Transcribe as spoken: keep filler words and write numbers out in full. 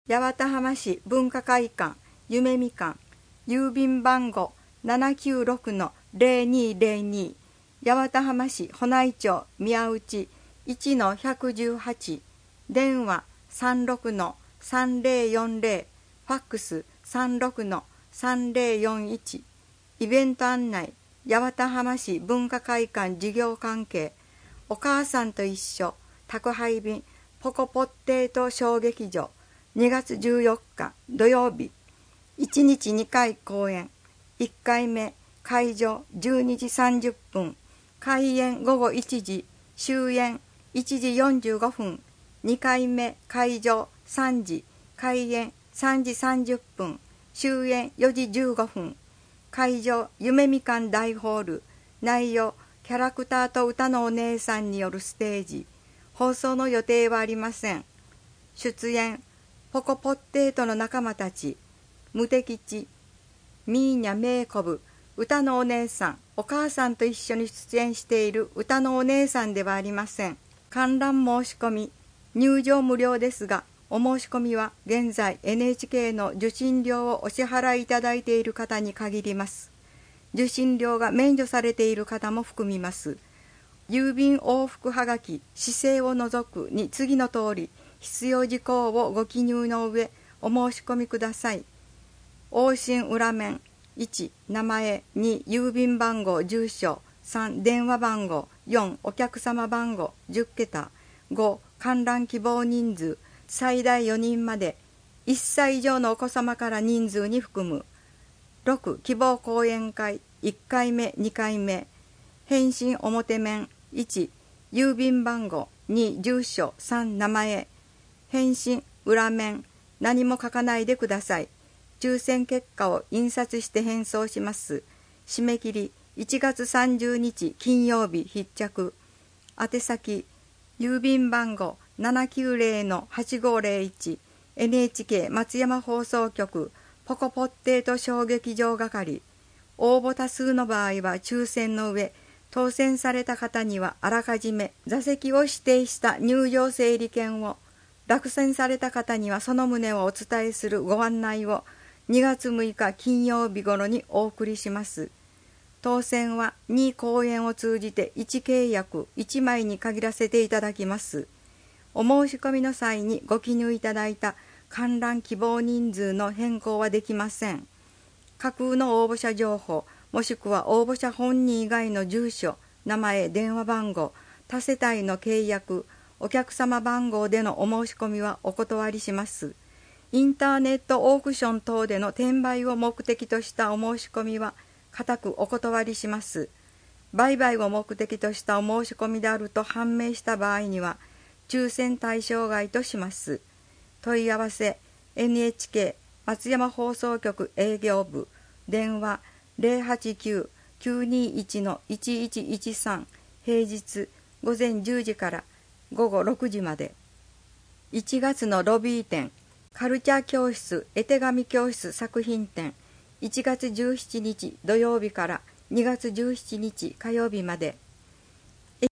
八幡浜市文化会館夢みかん郵便番号 ななきゅうろくのゼロにゼロに 八幡浜市保内町宮内 いちのひゃくじゅうはち 電話 さんろくのさんぜろよんぜろ ファックス さんろくのさんぜろよんいち イベント案内八幡浜市文化会館事業関係お母さんと一緒宅配便ポコポッテート小劇場にがつじゅうよっか土曜日いちにちにかい公演いっかいめ会場じゅうにじさんじゅっぷん開演ごごいちじ終演いちじよんじゅうごふんにかいめ会場さんじ開演さんじさんじゅっぷん終演よじじゅうごふん会場夢みかん大ホール内容キャラクターと歌のお姉さんによるステージ放送の予定はありません。出演ポコポッテートの仲間たちムテ吉ミーニャメイコブ歌のお姉さんお母さんと一緒に出演している歌のお姉さんではありません。観覧申し込み入場無料ですがお申し込みは現在 エヌエイチケー の受信料をお支払いいただいている方に限ります。受信料が免除されている方も含みます。郵便往復はがき市政を除くに次の通り必要事項をご記入の上お申し込みください。往診裏面いち名前に郵便番号住所さん電話番号よんお客様番号じゅっけたご観覧希望人数最大よにんまでいっさい以上のお子様から人数に含むろく希望講演会いっかいめにかいめ返信表面いち郵便番号に住所さん名前返信裏面何も書かないでください。抽選結果を印刷して返送します。締め切りいちがつさんじゅうにち金曜日必着。宛先郵便番号 ななきゅうぜろのはちごぜろいち エヌエイチケー 松山放送局ポコポッテート小劇場係。応募多数の場合は抽選の上当選された方にはあらかじめ座席を指定した入場整理券を落選された方にはその旨をお伝えするご案内をにがつむいか金曜日頃にお送りします。当選はに公演を通じていち契約いちまいに限らせていただきます。お申し込みの際にご記入いただいた観覧希望人数の変更はできません。架空の応募者情報もしくは応募者本人以外の住所、名前、電話番号、他世帯の契約、お客様番号でのお申し込みはお断りします。インターネットオークション等での転売を目的としたお申し込みは固くお断りします。売買を目的としたお申し込みであると判明した場合には抽選対象外とします。問い合わせ エヌエイチケー 松山放送局営業部電話 ゼロはちきゅう きゅうにいち いちいちいちさん 平日午前じゅうじからごごろくじまで。いちがつのロビー展カルチャー教室絵手紙教室作品展いちがつじゅうしちにち土曜日からにがつじゅうしちにち火曜日まで。